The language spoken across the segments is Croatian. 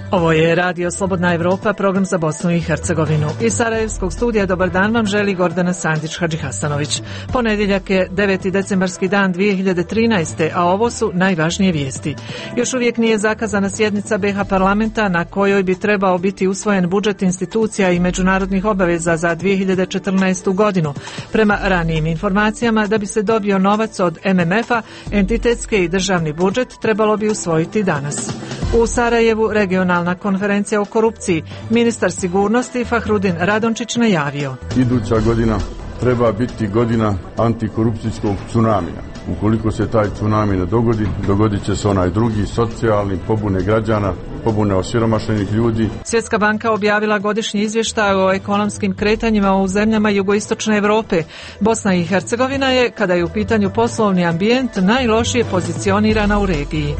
Ovo je Radio Slobodna Evropa, program za Bosnu i Hercegovinu. Iz Sarajevskog studija dobar dan vam želi Gordana Sandić-Hadžihasanović. Ponedjeljak je 9. decembarski dan 2013. a ovo su najvažnije vijesti. Još uvijek nije zakazana sjednica BiH parlamenta na kojoj bi trebao biti usvojen budžet institucija i međunarodnih obaveza za 2014. godinu. Prema ranijim informacijama, da bi se dobio novac od MMF-a, entitetski i državni budžet trebalo bi usvojiti danas. U Sarajevu regionalna konferencija o korupciji. Ministar sigurnosti Fahrudin Radončić najavio: iduća godina treba biti godina antikorupcijskog tsunamija. Ukoliko se taj tsunami ne dogodi, dogodit će se onaj drugi, socijalni, pobune građana, pobune osiromašenih ljudi. Svjetska banka objavila godišnji izvještaj o ekonomskim kretanjima u zemljama jugoistočne Europe. Bosna i Hercegovina je, kada je u pitanju poslovni ambijent, najlošije pozicionirana u regiji.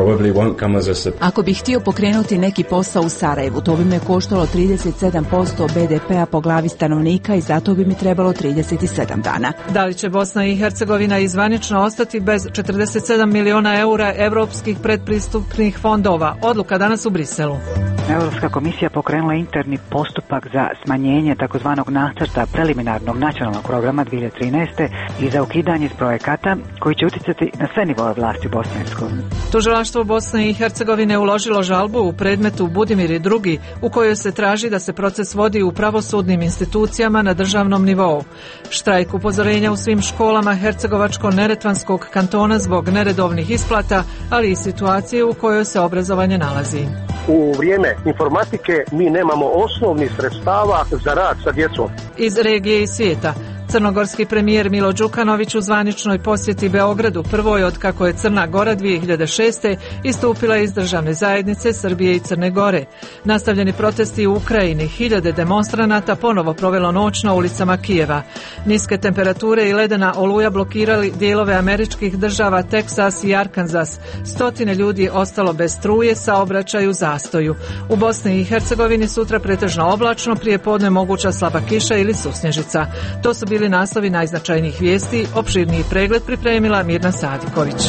Ako bih htio pokrenuti neki posao u Sarajevu, to bi me koštalo 37% BDP-a po glavi stanovnika i zato bi mi trebalo 37 dana. Da li će Bosna i Hercegovina izvanično ostati bez 47 miliona eura evropskih predpristupnih fondova? Odluka danas u Briselu. Europska komisija pokrenula interni postupak za smanjenje takozvanog nacrta preliminarnog nacionalnog programa 2013. i za ukidanje projekata koji će utjecati na sve nivoe vlasti u Bosni i Hercegovini. Tužilaštvo Bosne i Hercegovine uložilo žalbu u predmetu Budimir i drugi, u kojoj se traži da se proces vodi u pravosudnim institucijama na državnom nivou. Štrajk upozorenja u svim školama Hercegovačko-Neretvanskog kantona zbog neredovnih isplata, ali i situacije u kojoj se obrazovanje nalazi. U vrijeme informatike mi nemamo osnovnih sredstava za rad sa djecom. Iz regije i svijeta. Crnogorski premijer Milo Đukanović u zvaničnoj posjeti Beogradu, prvoj od kako je Crna Gora 2006. istupila iz državne zajednice Srbije i Crne Gore. Nastavljeni protesti u Ukrajini, hiljade demonstranata ponovo provelo noć na ulicama Kijeva. Niske temperature i ledena oluja blokirali dijelove američkih država Teksas i Arkansas. Stotine ljudi ostalo bez struje, saobraćaj u zastoju. U Bosni i Hercegovini sutra pretežno oblačno, prije podne moguća slaba kiša ili susnježica. To su bili naslovi najznačajnijih vijesti. Opširniji pregled pripremila Mirna Sadiković.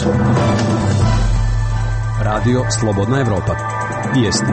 Radio Slobodna Evropa. Vijesti.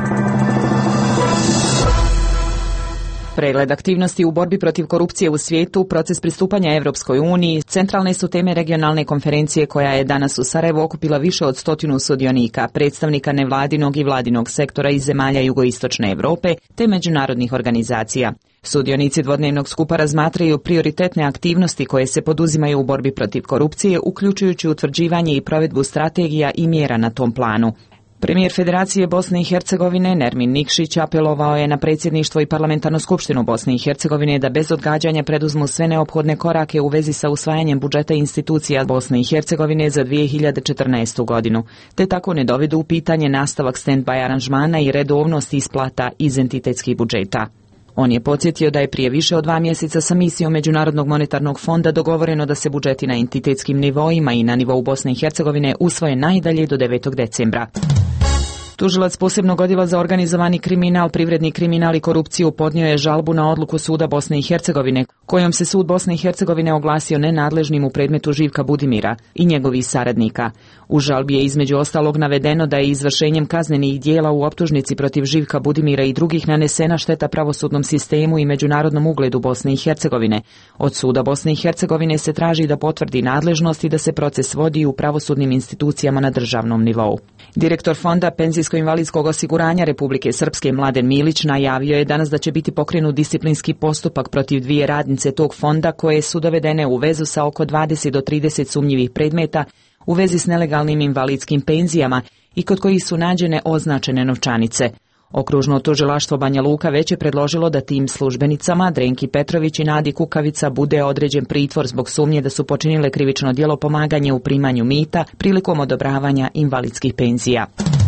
Pregled aktivnosti u borbi protiv korupcije u svijetu, proces pristupanja Evropskoj uniji, centralne su teme regionalne konferencije koja je danas u Sarajevu okupila više od 100 sudionika, predstavnika nevladinog i vladinog sektora iz zemalja jugoistočne Europe te međunarodnih organizacija. Sudionici dvodnevnog skupa razmatraju prioritetne aktivnosti koje se poduzimaju u borbi protiv korupcije, uključujući utvrđivanje i provedbu strategija i mjera na tom planu. Premijer Federacije Bosne i Hercegovine Nermin Nikšić apelovao je na predsjedništvo i parlamentarnu skupštinu Bosne i Hercegovine da bez odgađanja preduzmu sve neophodne korake u vezi sa usvajanjem budžeta institucija Bosne i Hercegovine za 2014. godinu, te tako ne dovedu u pitanje nastavak stand-by aranžmana i redovnost isplata iz entitetskih budžeta. On je podsjetio da je prije više od 2 mjeseca sa misijom Međunarodnog monetarnog fonda dogovoreno da se budžeti na entitetskim nivoima i na nivou Bosne i Hercegovine usvoje najdalje do 9. decembra. Tužilac posebnog odjela za organizovani kriminal, privredni kriminal i korupciju podnio je žalbu na odluku suda Bosne i Hercegovine, kojom se sud Bosne i Hercegovine oglasio nenadležnim u predmetu Živka Budimira i njegovih saradnika. U žalbi je između ostalog navedeno da je izvršenjem kaznenih dijela u optužnici protiv Živka Budimira i drugih nanesena šteta pravosudnom sistemu i međunarodnom ugledu Bosne i Hercegovine. Od suda Bosne i Hercegovine se traži da potvrdi nadležnost i da se proces vodi u pravosudnim institucijama na državnom nivou. Direktor Fonda penzijsko-invalidskog osiguranja Republike Srpske Mladen Milić najavio je danas da će biti pokrenut disciplinski postupak protiv 2 radnice tog fonda koje su dovedene u vezu sa oko 20 do 30 sumnjivih predmeta u vezi s nelegalnim invalidskim penzijama i kod kojih su nađene označene novčanice. Okružno tužilaštvo Banja Luka već je predložilo da tim službenicama Drenki Petrović i Nadi Kukavica bude određen pritvor zbog sumnje da su počinile krivično djelo pomaganje u primanju mita prilikom odobravanja invalidskih penzija.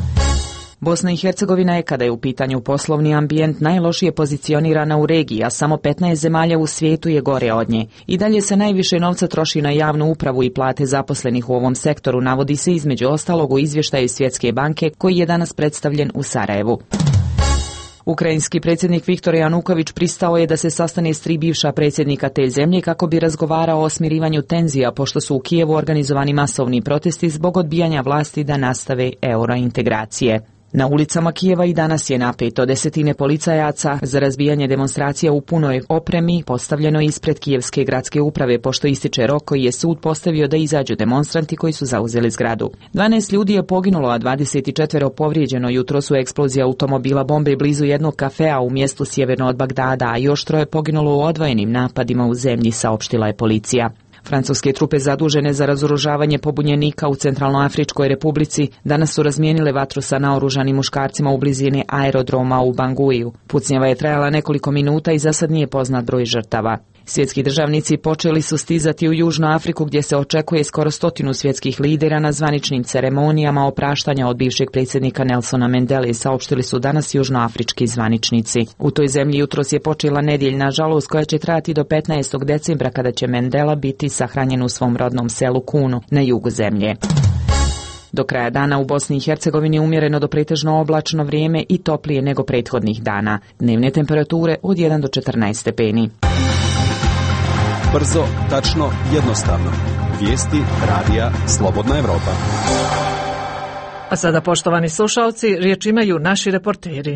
Bosna i Hercegovina je, kada je u pitanju poslovni ambijent, najlošije pozicionirana u regiji, a samo 15 zemalja u svijetu je gore od nje. I dalje se najviše novca troši na javnu upravu i plate zaposlenih u ovom sektoru, navodi se između ostalog u izvještaju Svjetske banke koji je danas predstavljen u Sarajevu. Ukrajinski predsjednik Viktor Januković pristao je da se sastane s 3 bivša predsjednika te zemlje kako bi razgovarao o smirivanju tenzija, pošto su u Kijevu organizovani masovni protesti zbog odbijanja vlasti da nastave eurointegracije. Na ulicama Kijeva i danas je napeto. Desetine policajaca za razbijanje demonstracija u punoj opremi postavljeno ispred Kijevske gradske uprave, pošto ističe rok koji je sud postavio da izađu demonstranti koji su zauzeli zgradu. 12 ljudi je poginulo, a 24 povrijeđeno jutros u eksploziji automobila bombe blizu jednog kafea u mjestu sjeverno od Bagdada, a još 3 poginulo u odvojenim napadima u zemlji, saopštila je policija. Francuske trupe zadužene za razoružavanje pobunjenika u Centralnoafričkoj republici danas su razmijenile vatru sa naoružanim muškarcima u blizini aerodroma u Banguiju. Pucnjava je trajala nekoliko minuta i za sad nije poznat broj žrtava. Svjetski državnici počeli su stizati u Južnu Afriku, gdje se očekuje skoro 100 svjetskih lidera na zvaničnim ceremonijama opraštanja od bivšeg predsjednika Nelsona Mandele, saopštili su danas južnoafrički zvaničnici. U toj zemlji jutros je počela nedjeljna žalost koja će trajati do 15. decembra, kada će Mandela biti sahranjen u svom rodnom selu Kunu na jugu zemlje. Do kraja dana u Bosni i Hercegovini umjereno do pretežno oblačno vrijeme i toplije nego prethodnih dana. Dnevne temperature od 1 do 14 stepeni. Brzo, tačno, jednostavno. Vijesti radija Slobodna Evropa. A sada, poštovani slušalci, riječ imaju naši reporteri.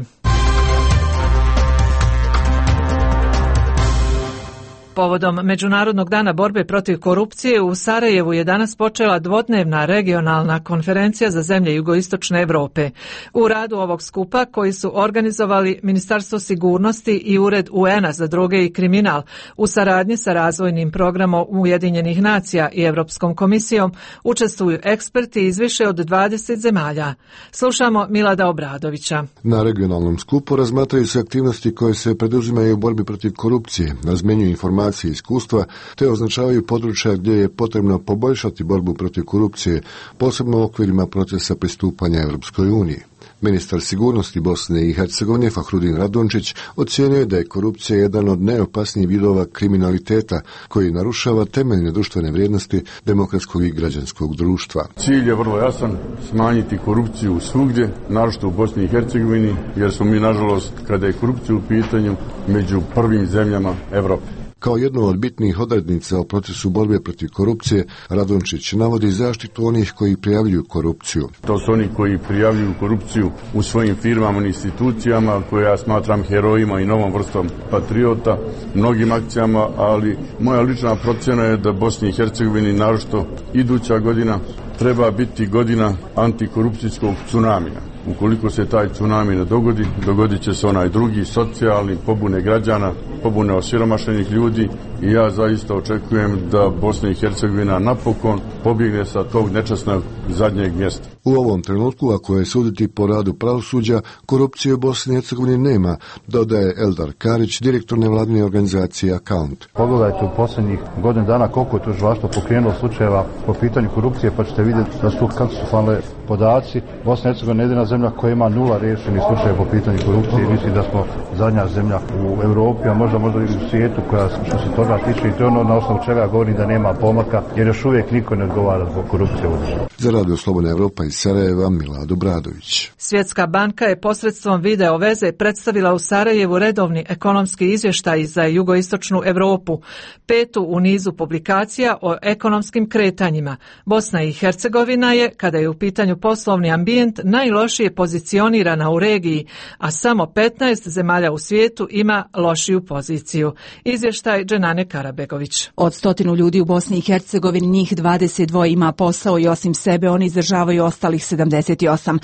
Povodom Međunarodnog dana borbe protiv korupcije u Sarajevu je danas počela dvodnevna regionalna konferencija za zemlje jugoistočne Europe. U radu ovog skupa, koji su organizovali Ministarstvo sigurnosti i Ured UN-a za droge i kriminal u saradnji sa razvojnim programom Ujedinjenih nacija i Europskom komisijom, učestvuju eksperti iz više od 20 zemalja. Slušamo Milada Obradovića. Na regionalnom skupu razmatraju se aktivnosti koje se preduzimaju u borbi protiv korupcije, razmjenjuju informacije i iskustva, te označavaju područja gdje je potrebno poboljšati borbu protiv korupcije, posebno u okvirima procesa pristupanja Europskoj uniji. Ministar sigurnosti Bosne i Hercegovine Fahrudin Radončić ocijenio je da je korupcija jedan od najopasnijih vidova kriminaliteta koji narušava temeljne društvene vrijednosti demokratskog i građanskog društva. Cilj je vrlo jasan, smanjiti korupciju svugdje, naročito u Bosni i Hercegovini, jer smo mi, nažalost, kada je korupcija u pitanju, među prvim zemljama Evrope. Kao jednu od bitnih odrednica o procesu borbe protiv korupcije, Radončić navodi zaštitu onih koji prijavljuju korupciju. To su oni koji prijavljuju korupciju u svojim firmama i institucijama, koje ja smatram herojima i novom vrstom patriota, mnogim akcijama, ali moja lična procjena je da Bosni i Hercegovini, naročito iduća godina, treba biti godina antikorupcijskog tsunamija. Ukoliko se taj tsunami ne dogodi, dogodit će se onaj drugi, socijalni, pobune građana, pobune osiromašenih ljudi, i ja zaista očekujem da Bosna i Hercegovina napokon pobjegne sa tog nečasnog zadnjeg mjesta. U ovom trenutku, ako je suditi po radu pravosuđa, korupcije u Bosni i Hercegovini nema, dodaje Eldar Karić, direktor nevladine organizacije Account. Pogledajte u posljednjih godinu dana koliko je tužilaštvo pokrenulo slučajeva po pitanju korupcije, pa ćete vidjeti da su katastrofalni podaci. Bosna i Hercegovina je jedina zemlja koja ima 0 riješenih slučajeva po pitanju korupcije. Mislim da smo zadnja zemlja u Europi, a možda i u svijetu koja što se toga tiče, i to je ono na osnovu čega govorim da nema pomaka, jer još uvijek niko ne odgovara zbog korupcije u državi. Za Radio Slobodna Evropa iz Sarajeva, Milad Obradović. Svjetska banka je posredstvom video veze predstavila u Sarajevu redovni ekonomski izvještaj za jugoistočnu Europu, 5. u nizu publikacija o ekonomskim kretanjima. Bosna i Hercegovina je, kada je u pitanju poslovni ambijent, najlošije pozicionirana u regiji, a samo 15 zemalja u svijetu ima lošiju poziciju. Izvještaj Dženane Karabegović. Od 100 ljudi u Bosni i Hercegovini, njih 22 ima posao i osim sebe oni izdržavaju ostalih 78.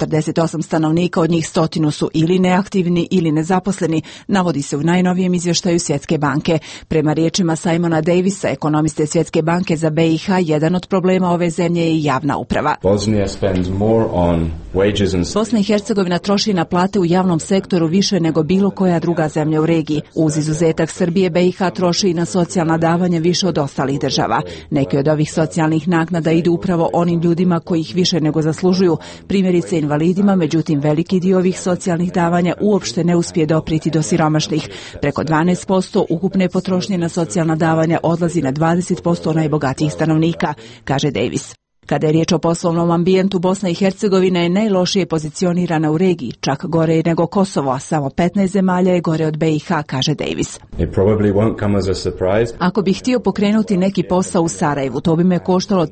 48 stanovnika, od njih 100 su ili neaktivni ili nezaposleni, navodi se u najnovijem izvještaju Svjetske banke. Prema riječima Simona Davisa, ekonomiste Svjetske banke za BiH, jedan od problema ove zemlje je javna uprava. Bosna i Hercegovina troši na plate u javnom sektoru više nego bilo koja druga zemlja u regiji. Uz izuzetak Srbije, BiH troši i na socijalna davanja više od ostalih država. Neki od ovih socijalnih naknada idu upravo onim ljudima koji ih više nego zaslužuju, primjerice invalidima, međutim veliki dio ovih socijalnih davanja uopšte ne uspije dopriti do siromašnih. Preko 12% ukupne potrošnje na socijalna davanja odlazi na 20% najbogatijih stanovnika, kaže Davis. Kada je riječ o poslovnom ambijentu, Bosna i Hercegovina je najlošije pozicionirana u regiji, čak gore nego Kosovo, a samo 15 zemalja je gore od BiH, kaže Davis. Ako bih htio pokrenuti neki posao u Sarajevu, to bi me koštalo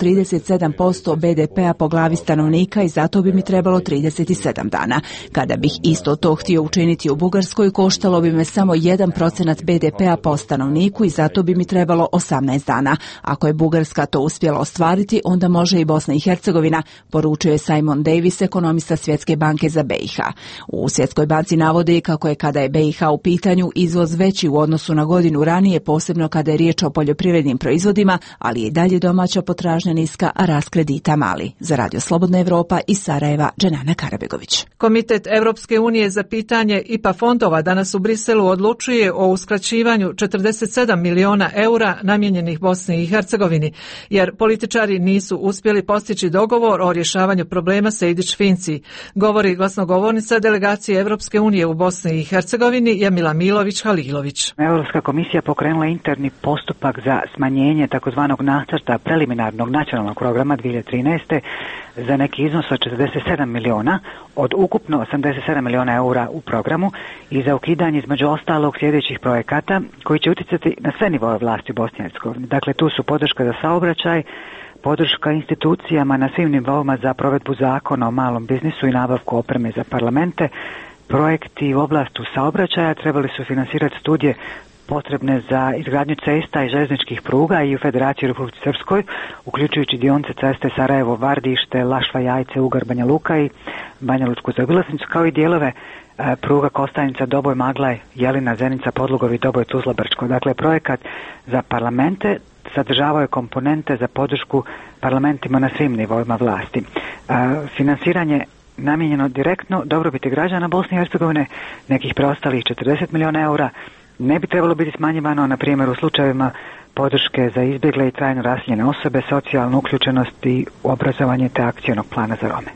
37% BDP-a po glavi stanovnika i zato bi mi trebalo 37 dana. Kada bih isto to htio učiniti u Bugarskoj, koštalo bi me samo 1% BDP-a po stanovniku i zato bi mi trebalo 18 dana. Ako je Bugarska to uspjela ostvariti, onda može i Bosna i Hercegovina, poručuje Simon Davis, ekonomista Svjetske banke za BiH. U Svjetskoj banci navode kako je kada je BiH u pitanju izvoz veći u odnosu na godinu ranije, posebno kada je riječ o poljoprivrednim proizvodima, ali je i dalje domaća potražnja niska, a rast kredita mali. Za Radio Slobodna Evropa iz Sarajeva, Dženana Karabegović. Komitet Evropske unije za pitanje IPA fondova danas u Briselu odlučuje o uskraćivanju 47 miliona eura namijenjenih Bosni i Hercegovini, jer političari nisu uspjeli postići dogovor o rješavanju problema Sejdić-Finci, govori glasnogovornica delegacije Evropske unije u Bosni i Hercegovini Jamila Milović-Halilović. Europska komisija pokrenula interni postupak za smanjenje takozvanog nacrta preliminarnog nacionalnog programa 2013. za neki iznos od 47 miliona od ukupno 87 miliona eura u programu i za ukidanje između ostalog sljedećih projekata koji će utjecati na sve nivoe vlasti u Bosni i Hercegovini. Dakle, tu su podrška za saobraćaj, podrška institucijama na svim nivoima za provedbu zakona o malom biznisu i nabavku opreme za parlamente. Projekti u oblasti saobraćaja trebali su financirati studije potrebne za izgradnju cesta i željezničkih pruga i u Federaciji Republike Srpskoj, uključujući dionice ceste Sarajevo-Vardište, Lašva-Jajce, Ugar-Banja Luka i Banja Lučku zaobilaznicu, kao i dijelove pruga Kostajnica, Doboj, Maglaj, Jelina, Zenica, Podlugovi, Doboj, Tuzla, Brčko. Dakle, projekat za parlamente sadržavaju komponente za podršku parlamentima na svim nivoima vlasti. Finansiranje namijenjeno direktno dobrobiti građana Bosne i Hercegovine, nekih preostalih 40 miliona eura, ne bi trebalo biti smanjivano, na primjer u slučajevima podrške za izbjegle i trajno raseljene osobe, socijalnu uključenost i obrazovanje te akcijnog plana za Rome.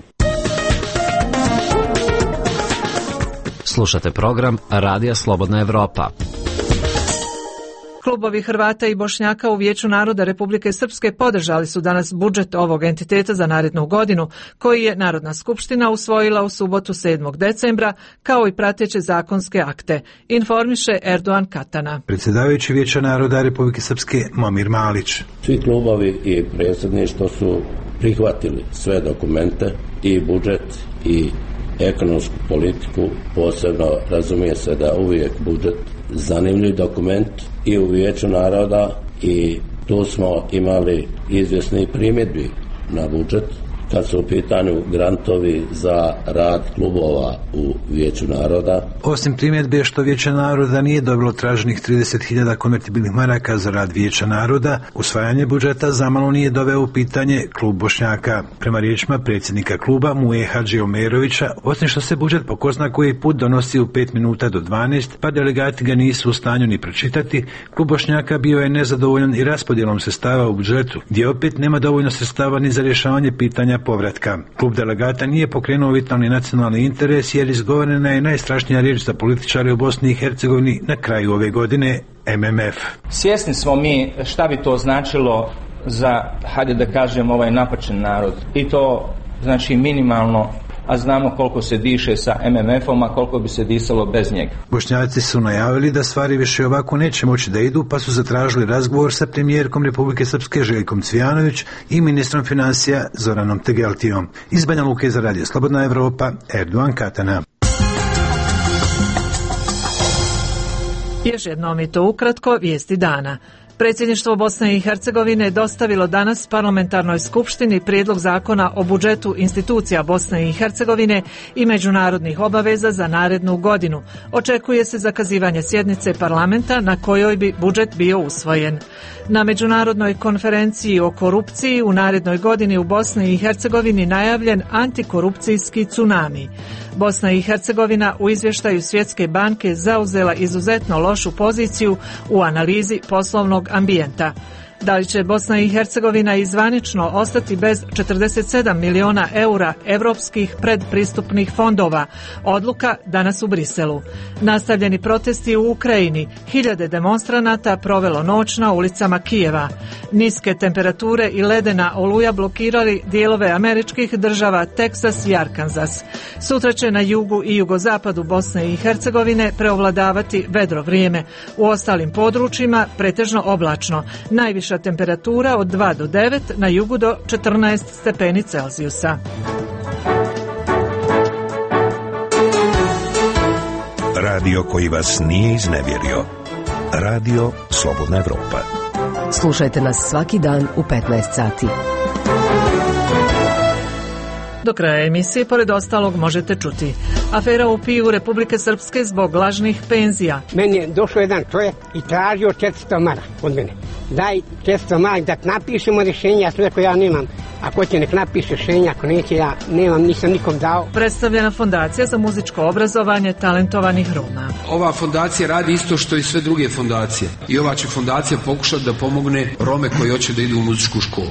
Slušate program Radija Slobodna Evropa. Klubovi Hrvata i Bošnjaka u Vijeću naroda Republike Srpske podržali su danas budžet ovog entiteta za narednu godinu, koji je Narodna skupština usvojila u subotu 7. decembra, kao i prateće zakonske akte, informiše Erdogan Katana. Predsjedavajući Vijeća naroda Republike Srpske Momir Malić. Svi klubovi i predsjedništvo su prihvatili sve dokumente, i budžet i ekonomsku politiku, posebno razumije se da uvijek budžet zanimljiv dokument i u Vijeću naroda, i tu smo imali izvjesni primjedbi na budžet kad su u pitanju grantovi za rad klubova u Vijeću naroda. Osim primjedbe što Vijeće naroda nije dobilo traženih 30.000 konvertibilnih maraka za rad Vijeća naroda, usvajanje budžeta zamalo nije doveo u pitanje klub Bošnjaka. Prema riječima predsjednika kluba Muje Hadži Omerovića, osim što se budžet po ko zna koji put donosi u 5 minuta do 12, pa delegati ga nisu u stanju ni pročitati, klub Bošnjaka bio je nezadovoljan i raspodjelom sredstava u budžetu, gdje opet nema dovoljno sredstava ni za rješavanje pitanja povratka. Klub delegata nije pokrenuo vitalni nacionalni interes jer izgovorena je najstrašnija riječ za političare u Bosni i Hercegovini na kraju ove godine, MMF. Svjesni smo mi šta bi to značilo za, hajde da kažem, ovaj napačen narod. I to znači minimalno, a znamo koliko se diše sa MMF-om, a koliko bi se disalo bez njega. Bošnjaci su najavili da stvari više ovako neće moći da idu, pa su zatražili razgovor sa premijerkom Republike Srpske Željkom Cvijanović i ministrom financija Zoranom Tegeltijom. Iz Banja Luke za Radio Slobodna Evropa, Erdogan Katana. Još jednom i to ukratko, vijesti dana. Predsjedništvo Bosne i Hercegovine dostavilo danas parlamentarnoj skupštini prijedlog zakona o budžetu institucija Bosne i Hercegovine i međunarodnih obaveza za narednu godinu. Očekuje se zakazivanje sjednice parlamenta na kojoj bi budžet bio usvojen. Na međunarodnoj konferenciji o korupciji u narednoj godini u Bosni i Hercegovini najavljen antikorupcijski tsunami. Bosna i Hercegovina u izvještaju Svjetske banke zauzela izuzetno lošu poziciju u analizi poslovnog ambijenta. Da li će Bosna i Hercegovina i zvanično ostati bez 47 miliona eura evropskih predpristupnih fondova? Odluka danas u Briselu. Nastavljeni protesti u Ukrajini. Hiljade demonstranata provelo noć na ulicama Kijeva. Niske temperature i ledena oluja blokirali dijelove američkih država Teksas i Arkansas. Sutra će na jugu i jugozapadu Bosne i Hercegovine preovladavati vedro vrijeme. U ostalim područjima pretežno oblačno. Najviša temperatura od 2 do 9, na jugu do 14 stepeni Celzijusa. Radio koji vas nije iznevjerio. Radio Slobodna Evropa. Slušajte nas svaki dan u 15 sati. Do kraja emisije, pored ostalog, možete čuti: afera u Piju Republike Srpske zbog lažnih penzija. Meni je došao jedan čovjek i tražio 400 maraka od mene. Daj 400 maraka da napišemo rješenje, ja sam rekao ja nemam. Ako će nek napiše rješenje, ako neće ja nemam, nisam nikom dao. Predstavljena fondacija za muzičko obrazovanje talentovanih Roma. Ova fondacija radi isto što i sve druge fondacije. I ova će fondacija pokušati da pomogne Rome koji hoće da idu u muzičku školu.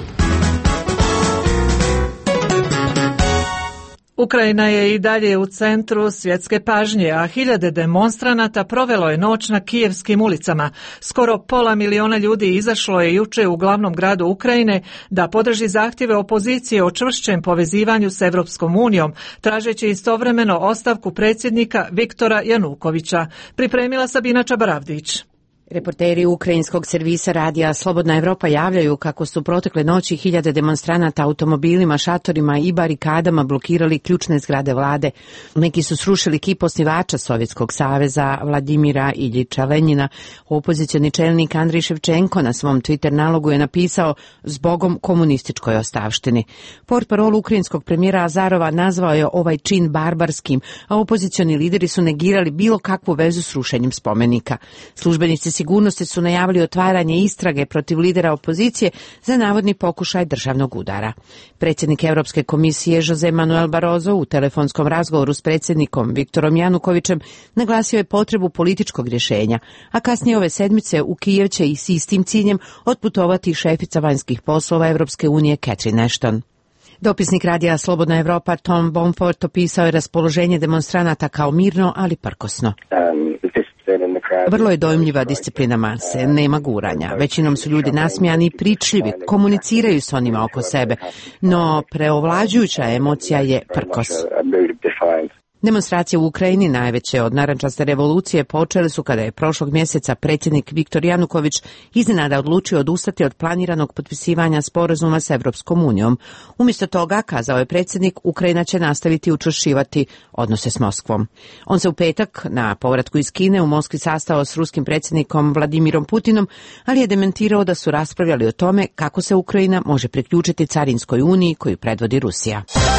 Ukrajina je i dalje u centru svjetske pažnje, a hiljade demonstranata provelo je noć na kijevskim ulicama. Skoro 500 miliona ljudi izašlo je juče u glavnom gradu Ukrajine da podrži zahtjeve opozicije o čvršćem povezivanju s Evropskom unijom, tražeći istovremeno ostavku predsjednika Viktora Janukovića. Pripremila Sabina Čabaravdić. Reporteri ukrajinskog servisa radija Slobodna Evropa javljaju kako su protekle noći hiljade demonstranata automobilima, šatorima i barikadama blokirali ključne zgrade vlade. Neki su srušili kip osnivača Sovjetskog saveza Vladimira Iljiča Lenjina. Opozicioni čelnik Andrej Ševčenko na svom Twitter nalogu je napisao "Zbogom komunističkoj ostavštini". Portparol ukrajinskog premijera Azarova nazvao je ovaj čin barbarskim, a opozicioni lideri su negirali bilo kakvu vezu s rušenjem spomenika. Službenici sigurnosti su najavili otvaranje istrage protiv lidera opozicije za navodni pokušaj državnog udara. Predsjednik Europske komisije Jose Manuel Barroso u telefonskom razgovoru s predsjednikom Viktorom Janukovićem naglasio je potrebu političkog rješenja, a kasnije ove sedmice u Kijev će i s istim ciljem otputovati šefica vanjskih poslova Europske unije Catherine Ashton. Dopisnik radija Slobodna Evropa Tom Bonfort opisao je raspoloženje demonstranata kao mirno, ali prkosno. Vrlo je dojmljiva disciplina mase, nema guranja. Većinom su ljudi nasmijani i pričljivi, komuniciraju s onima oko sebe, no preovlađujuća emocija je prkos. Demonstracije u Ukrajini, najveće od narančaste revolucije, počele su kada je prošlog mjeseca predsjednik Viktor Januković iznenada odlučio odustati od planiranog potpisivanja sporazuma s Evropskom unijom. Umjesto toga, kazao je predsjednik, Ukrajina će nastaviti učvršćivati odnose s Moskvom. On se u petak na povratku iz Kine u Moskvi sastao s ruskim predsjednikom Vladimirom Putinom, ali je dementirao da su raspravljali o tome kako se Ukrajina može priključiti Carinskoj uniji koju predvodi Rusija.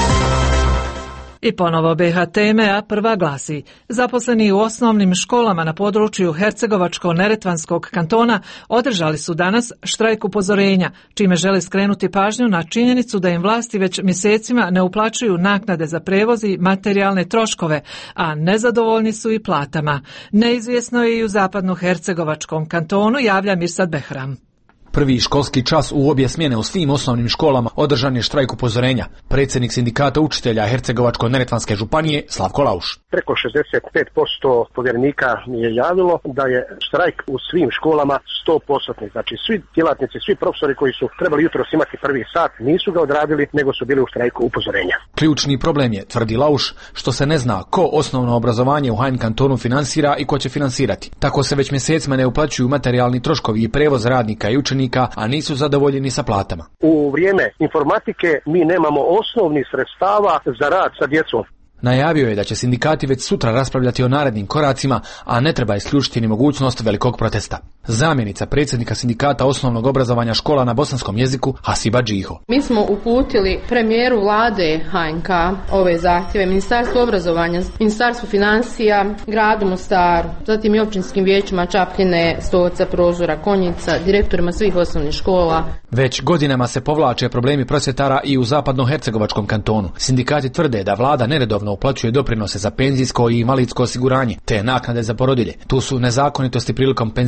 I ponovo BiH teme, a prva glasi: zaposleni u osnovnim školama na području Hercegovačko-Neretvanskog kantona održali su danas štrajk upozorenja, čime žele skrenuti pažnju na činjenicu da im vlasti već mjesecima ne uplaćuju naknade za prevoz i materijalne troškove, a nezadovoljni su i platama. Neizvjesno je i u zapadno-hercegovačkom kantonu, javlja Mirsad Behram. Prvi školski čas u obje smjene u svim osnovnim školama održan je štrajk upozorenja. Predsjednik sindikata učitelja Hercegovačko-Neretvanske županije Slavko Lauš. Preko 65% povjerenika mi je javilo da je štrajk u svim školama 100%. Znači svi djelatnici, svi profesori koji su trebali jutros imati prvi sat nisu ga odradili, nego su bili u štrajku upozorenja. Ključni problem je, tvrdi Lauš, što se ne zna ko osnovno obrazovanje u HN kantonu finansira i ko će finansirati. Tako se već mjesecima ne uplaćuju materijalni troškovi i prevoz radnika i učenika, a nisu zadovoljeni sa platama. U vrijeme informatike mi nemamo osnovnih sredstava za rad sa djecom. Najavio je da će sindikati već sutra raspravljati o narednim koracima, a ne treba isključiti ni mogućnost velikog protesta. Zamjenica predsjednika sindikata osnovnog obrazovanja škola na bosanskom jeziku Hasiba Džiho. Mi smo uputili premijeru vlade HNK ove zahtjeve, Ministarstvu obrazovanja, Ministarstvu financija, gradu Mostaru, zatim i općinskim vijećima Čapljine, Stoca, Prozora, Konjica, direktorima svih osnovnih škola. Već godinama se povlače problemi prosvjetara i u zapadno-hercegovačkom kantonu. Sindikati tvrde da vlada neredovno uplaćuje doprinose za penzijsko i invalidsko osiguranje, te naknade za porodilje. Tu su nezakonitosti prilikom penzionisanja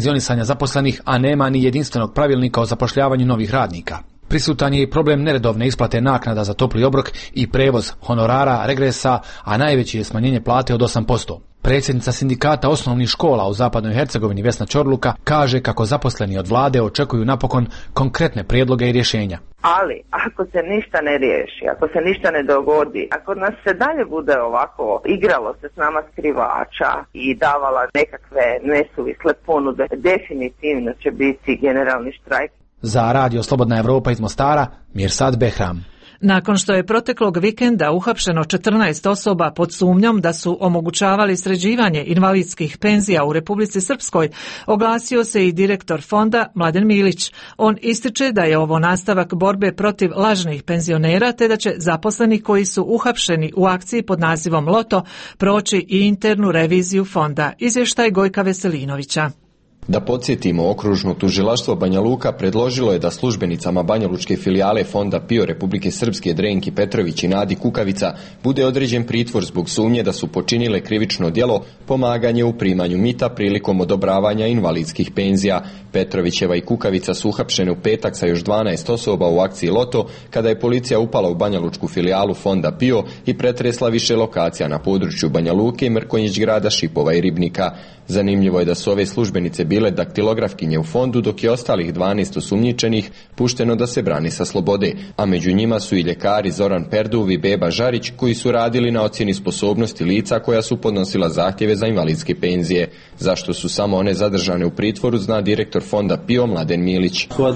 zaposlenih, a nema ni jedinstvenog pravilnika o zapošljavanju novih radnika. Prisutan je i problem neredovne isplate naknada za topli obrok i prevoz, honorara, regresa, a najveći je smanjenje plate od 8%. Predsjednica sindikata osnovnih škola u Zapadnoj Hercegovini Vesna Čorluka kaže kako zaposleni od vlade očekuju napokon konkretne prijedloge i rješenja. Ali ako se ništa ne riješi, ako se ništa ne dogodi, ako nas se dalje bude ovako igralo se s nama skrivača i davala nekakve nesuvisle ponude, definitivno će biti generalni štrajk. Za Radio Slobodna Evropa iz Mostara, Mirsad Behram. Nakon što je proteklog vikenda uhapšeno 14 osoba pod sumnjom da su omogućavali sređivanje invalidskih penzija u Republici Srpskoj, oglasio se i direktor fonda Mladen Milić. On ističe da je ovo nastavak borbe protiv lažnih penzionera, te da će zaposleni koji su uhapšeni u akciji pod nazivom Loto proći i internu reviziju fonda. Izvještaj Gojka Veselinovića. Da podsjetimo, okružno tužilaštvo Banja Luka predložilo je da službenicama banjalučke filijale Fonda PIO Republike Srpske Drenki Petrović i Nadi Kukavica bude određen pritvor zbog sumnje da su počinile krivično djelo pomaganje u primanju mita prilikom odobravanja invalidskih penzija. Petrovićeva i Kukavica su uhapšene u petak sa još 12 osoba u akciji Loto kada je policija upala u banjalučku filijalu Fonda PIO i pretresla više lokacija na području Banja Luke i Mrkonjić grada, Šipova i Ribnika. Zanimljivo je da su ove službenice bile daktilografkinje u fondu, dok je ostalih 12 osumnjičenih pušteno da se brani sa slobode, a među njima su i ljekari Zoran Perduv i Beba Žarić, koji su radili na ocjeni sposobnosti lica koja su podnosila zahtjeve za invalidske penzije. Zašto su samo one zadržane u pritvoru, zna direktor fonda PIO Mladen Milić. Kod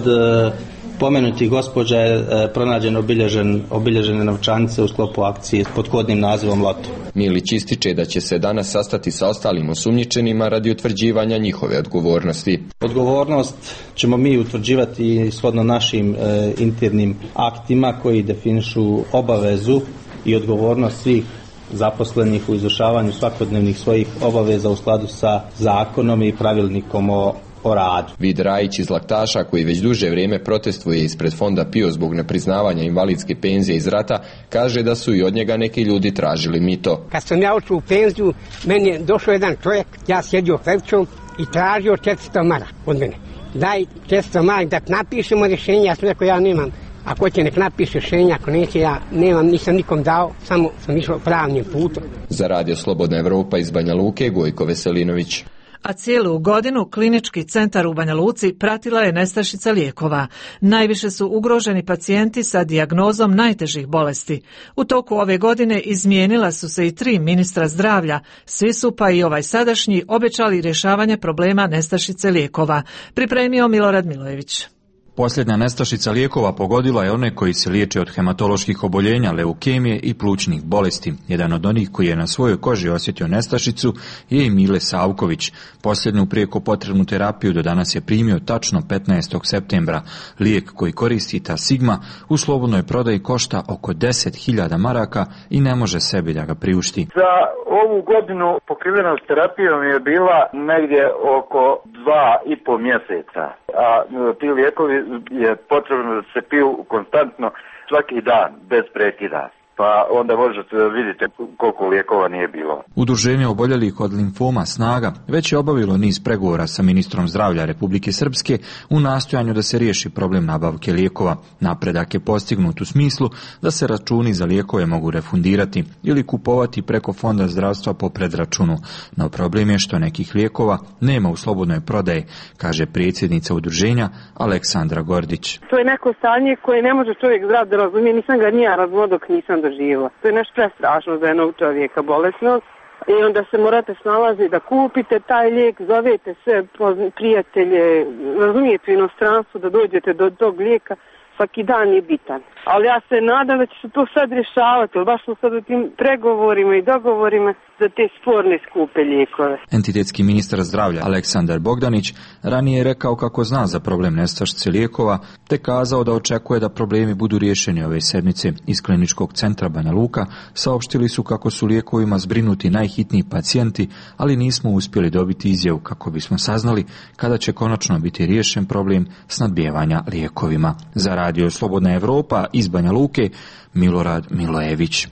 pomenuti gospođa je pronađen obilježene novčanice u sklopu akcije pod kodnim nazivom Loto. Milić ističe da će se danas sastati sa ostalim osumnjičenima radi utvrđivanja njihove odgovornosti. Odgovornost ćemo mi utvrđivati shodno našim internim aktima koji definišu obavezu i odgovornost svih zaposlenih u izvršavanju svakodnevnih svojih obaveza u skladu sa zakonom i pravilnikom o radu. Vid Rajić iz Laktaša, koji već duže vrijeme protestuje ispred fonda PIO zbog nepriznavanja invalidske penzije iz rata, kaže da su i od njega neki ljudi tražili mito. Kad sam ja otišao u penziju, meni je došao jedan čovjek, ja sjedio hlebčom i tražio 400 maraka od mene. Daj 400 maraka da napišemo rješenje, ja sam rekao ja nemam. Ako će nek napiše rješenje, ako neće ja nemam, nisam nikom dao, samo sam išao pravnim putom. Za Radio Slobodna Evropa iz Banja Luke, Gojko Veselinović. A cijelu godinu klinički centar u Banja Luci pratila je nestašica lijekova. Najviše su ugroženi pacijenti sa dijagnozom najtežih bolesti. U toku ove godine izmijenila su se i 3 ministra zdravlja. Svi su, pa i ovaj sadašnji, obećali rješavanje problema nestašice lijekova. Pripremio Milorad Milojević. Posljednja nestašica lijekova pogodila je one koji se liječe od hematoloških oboljenja, leukemije i plućnih bolesti. Jedan od onih koji je na svojoj koži osjetio nestašicu je i Mile Savković. Posljednju prijeko potrebnu terapiju do danas je primio tačno 15. septembra. Lijek koji koristi ta Sigma u slobodnoj prodaji košta oko 10.000 maraka i ne može sebi da ga priušti. Za ovu godinu pokrivenost terapijom je bila negdje oko 2,5 mjeseca, a ti lijekovi je potrebno da se piju konstantno svaki dan, bez prekida. Pa onda možete da vidite koliko lijekova nije bilo. Udruženje oboljelih od limfoma Snaga već je obavilo niz pregovora sa ministrom zdravlja Republike Srpske u nastojanju da se riješi problem nabavke lijekova. Napredak je postignut u smislu da se računi za lijekove mogu refundirati ili kupovati preko fonda zdravstva po predračunu. No problem je što nekih lijekova nema u slobodnoj prodaji, kaže predsjednica udruženja Aleksandra Gordić. To je neko stanje koje ne može čovjek zdrav da razumije, nisam ga nija razumio dok nisam doživjela. To je nešto prestrašno za jednog čovjeka bolesnog i onda se morate snalazi da kupite taj lijek, zovete sve prijatelje, razumijete u inostranstvu da dođete do tog lijeka, svaki dan je bitan. Ali ja se nadam da će se to sad rješavati, jer baš smo sad u tim pregovorima i dogovorima za te sporne skupe lijekove. Entitetski ministar zdravlja Aleksandar Bogdanić ranije je rekao kako zna za problem nestašice lijekova, te kazao da očekuje da problemi budu riješeni ove sedmice. Iz kliničkog centra Banja Luka saopštili su kako su lijekovima zbrinuti najhitniji pacijenti, ali nismo uspjeli dobiti izjavu kako bismo saznali kada će konačno biti riješen problem snabdijevanja lijekovima. Za Radio Slobodna Evropa iz Banja Luke, Milorad Milojević.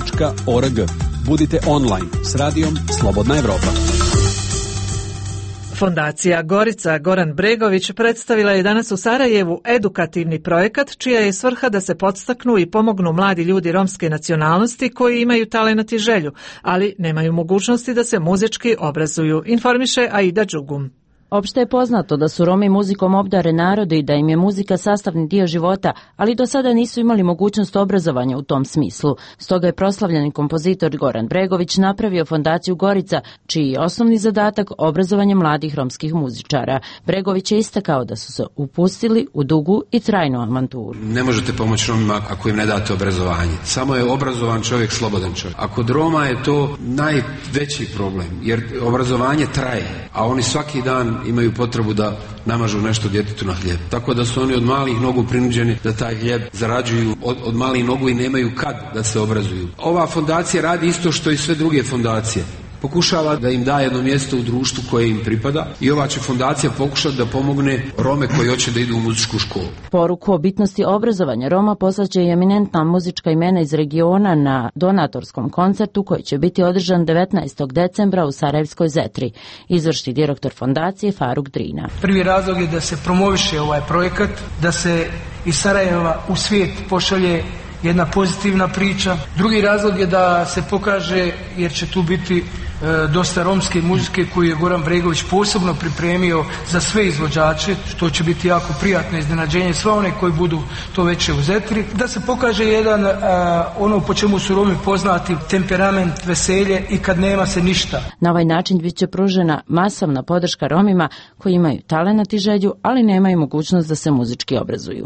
slobodnaevropa.org. Budite online s radijom Slobodna Evropa. Fondacija Gorica Goran Bregović predstavila je danas u Sarajevu edukativni projekat čija je svrha da se podstaknu i pomognu mladi ljudi romske nacionalnosti koji imaju talenat i želju, ali nemaju mogućnosti da se muzički obrazuju, informiše Aida Đugum. Opšte je poznato da su Romi muzikom obdaren narod i da im je muzika sastavni dio života, ali do sada nisu imali mogućnost obrazovanja u tom smislu. Stoga je proslavljeni kompozitor Goran Bregović napravio fondaciju Gorica, čiji je osnovni zadatak obrazovanje mladih romskih muzičara. Bregović je istakao da su se upustili u dugu i trajnu avanturu. Ne možete pomoći Romima ako im ne date obrazovanje. Samo je obrazovan čovjek slobodan čovjek. A kod Roma je to najveći problem, jer obrazovanje traje, a oni svaki dan imaju potrebu da namažu nešto djetetu na hljeb. Tako da su oni od malih nogu prinuđeni da taj hljeb zarađuju od malih nogu i nemaju kad da se obrazuju. Ova fondacija radi isto što i sve druge fondacije. Pokušava da im da jedno mjesto u društvu koje im pripada i ova će fondacija pokušati da pomogne Rome koji hoće da idu u muzičku školu. Poruku o bitnosti obrazovanja Roma poslaće i eminentna muzička imena iz regiona na donatorskom koncertu koji će biti održan 19. decembra u Sarajevskoj Zetri. Izvršni direktor fondacije Faruk Drina. Prvi razlog je da se promoviše ovaj projekat, da se iz Sarajeva u svijet pošalje jedna pozitivna priča. Drugi razlog je da se pokaže, jer će tu biti dosta romske muzike koju je Goran Bregović posebno pripremio za sve izvođače, što će biti jako prijatno iznenađenje, sve one koji budu to veće u Zetri, da se pokaže jedan ono po čemu su Romi poznati, temperament, veselje i kad nema se ništa. Na ovaj način bit će pružena masovna podrška Romima koji imaju talenat i želju, ali nemaju mogućnost da se muzički obrazuju.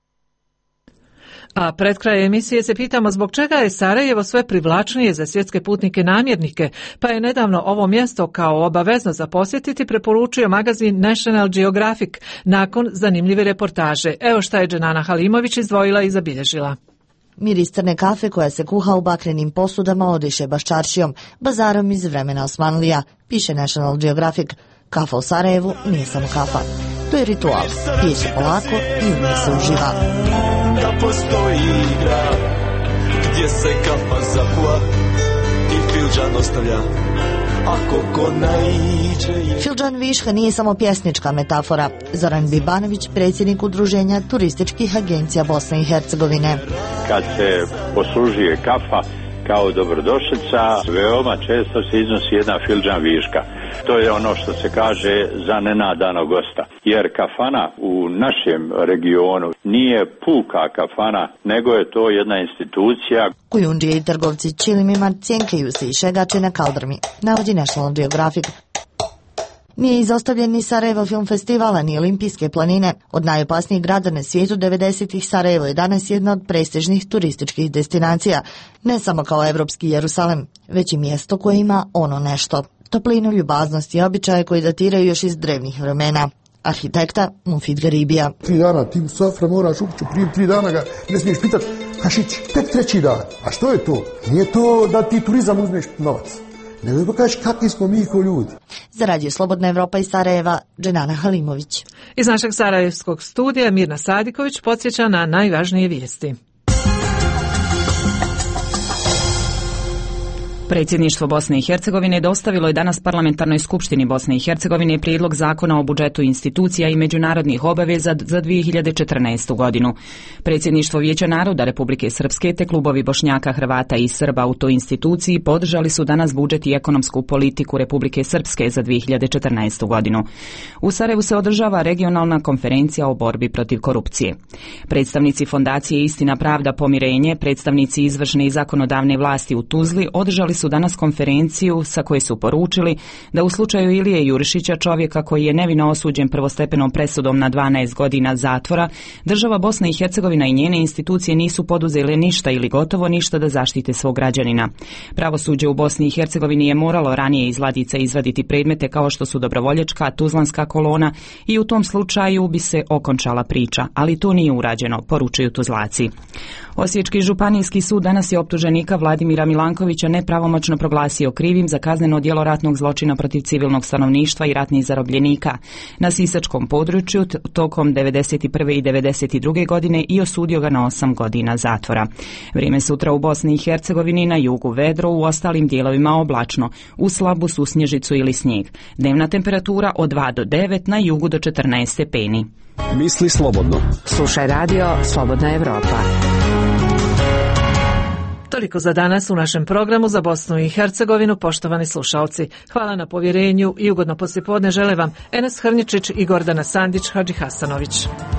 A pred kraj emisije se pitamo zbog čega je Sarajevo sve privlačnije za svjetske putnike namjernike, pa je nedavno ovo mjesto kao obavezno za posjetiti preporučio magazin National Geographic nakon zanimljive reportaže. Evo šta je Dženana Halimović izdvojila i zabilježila. Miris crne kafe koja se kuha u bakrenim posudama odiše baščaršijom, bazarom iz vremena Osmanlija, piše National Geographic. Kafa u Sarajevu nije samo kafa. To je ritual. Pije se polako i u njoj se uživa. Da postoji igra gdje se kafa zakuva i filđan ostavlja ako ko naiđe. Filđan viška nije samo pjesnička metafora. Zoran Bibanović, predsjednik udruženja turističkih agencija Bosne i Hercegovine. Kad se poslužuje kafa kao dobrodošlica, veoma često se iznosi jedna filđan viška. To je ono što se kaže za nenadanog gosta. Jer kafana u našem regionu nije puka kafana, nego je to jedna institucija. Kujundžije i trgovci čilimima cjenkaju se i šegače na kaldrmi, navodi National Geographic. Nije izostavljen ni Sarajevo film festivala, ni Olimpijske planine. Od najopasnijih grada na svijetu 90-ih Sarajevo je danas jedna od prestižnih turističkih destinacija. Ne samo kao evropski Jerusalem, već i mjesto koje ima ono nešto. Toplinu, ljubaznost i običaje koji datiraju još iz drevnih vremena. Arhitekta Mufid Garibija. 3 dana ti u Safra moraš ući, prije 3 dana ga ne smiješ pitati Hašić, tek 3. dan. A što je to? Nije to da ti turizam uzmeš novac. Nego da kažeš kakvi smo mi ko ljudi. Za Radio Slobodna Evropa iz Sarajeva, Dženana Halimović. Iz našeg sarajevskog studija Mirna Sadiković podsjeća na najvažnije vijesti. Predsjedništvo Bosne i Hercegovine dostavilo je danas Parlamentarnoj skupštini Bosne i Hercegovine prijedlog zakona o budžetu institucija i međunarodnih obaveza za 2014. godinu. Predsjedništvo Vijeća naroda Republike Srpske te klubovi Bošnjaka, Hrvata i Srba u toj instituciji podržali su danas budžet i ekonomsku politiku Republike Srpske za 2014. godinu. U Sarajevu se održava regionalna konferencija o borbi protiv korupcije. Predstavnici Fondacije Istina, pravda, pomirenje, predstavnici izvršne i zakonodavne vlasti u Tuzli održali su danas konferenciju sa koje su poručili da u slučaju Ilije Jurišića, čovjeka koji je nevino osuđen prvostepenom presudom na 12 godina zatvora, država Bosna i Hercegovina i njene institucije nisu poduzele ništa ili gotovo ništa da zaštite svog građanina. Pravosuđe u Bosni i Hercegovini je moralo ranije iz ladica izvaditi predmete kao što su Dobrovoljačka, Tuzlanska kolona i u tom slučaju bi se okončala priča, ali to nije urađeno, poručuju Tuzlaci. Osječki županijski sud danas je optuženika Vladimira Milankovića nepravomjerno pravomoćno proglasio krivim za kazneno djelo ratnog zločina protiv civilnog stanovništva i ratnih zarobljenika na sisačkom području tokom 1991. i 1992. godine i osudio ga na 8 godina zatvora. Vrijeme sutra u Bosni i Hercegovini, na jugu vedro, u ostalim dijelovima oblačno, u slabu susnježicu ili snijeg. Dnevna temperatura od 2 do 9, na jugu do 14 stepeni. Misli slobodno. Slušaj radio Slobodna Evropa. Toliko za danas u našem programu za Bosnu i Hercegovinu, poštovani slušalci. Hvala na povjerenju i ugodno poslijepodne žele vam Enes Hrnjičić i Gordana Sandić Hadžihasanović.